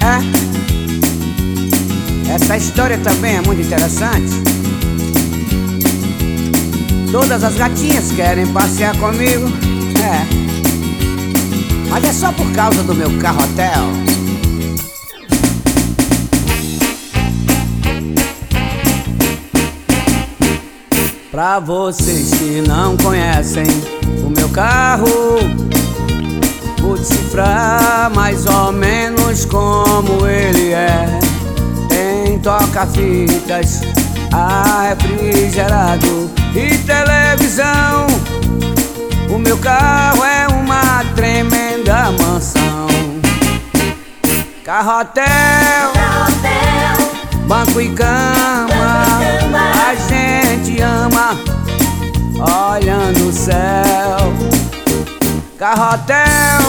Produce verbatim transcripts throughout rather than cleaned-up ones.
É, essa história também é muito interessante. Todas as gatinhas querem passear comigo. É, mas é só por causa do meu carro-hotel. Pra vocês que não conhecem o meu carro, vou decifrar mais ou menos como ele é. Tem toca-fitas, ar refrigerado e televisão. O meu carro é uma tremenda mansão. Carro-hotel, banco e cama, a gente ama olhando o céu. Carro-hotel,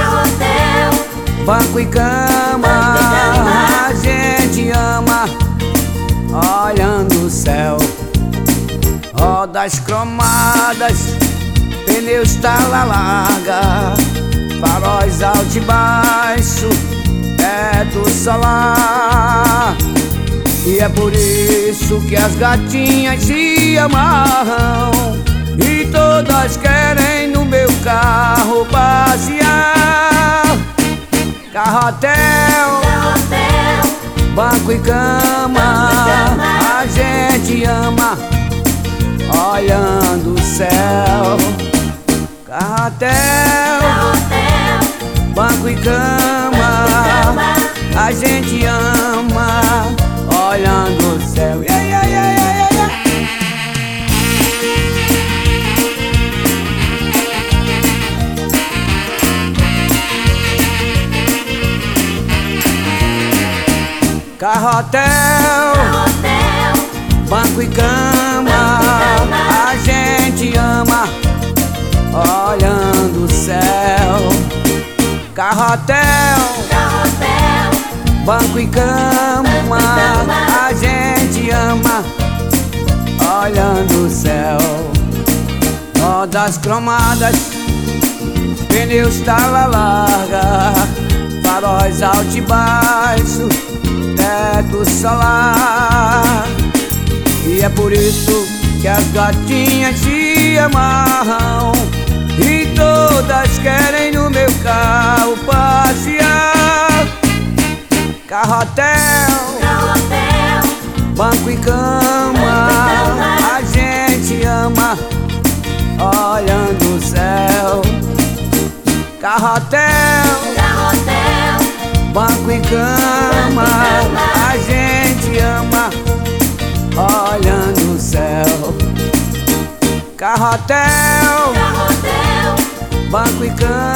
banco e cama, a gente ama olhando o céu. Rodas cromadas, pneus tala larga, faróis alto e baixo, teto solar. E é por isso que as gatinhas se amarram e todas querem no meu carro passear. Carro-hotel, banco e cama, a gente ama olhando o céu. Carro-hotel, banco e cama, a gente ama olhando o céu. Yeah, yeah, yeah, yeah, yeah. Carro-hotel, banco e cama, a gente ama olhando o céu. Carro-hotel, banco e cama, a gente ama olhando o céu. Rodas cromadas, pneus tala larga, faróis alto e baixo, teto solar. E é por isso que as gatinhas se amarram e todas querem no meu carro passear. Carro-hotel, banco e cama, a gente ama olhando o céu. Carro-hotel, banco e cama, a gente ama olhando o céu. Carro-hotel, banco e cama,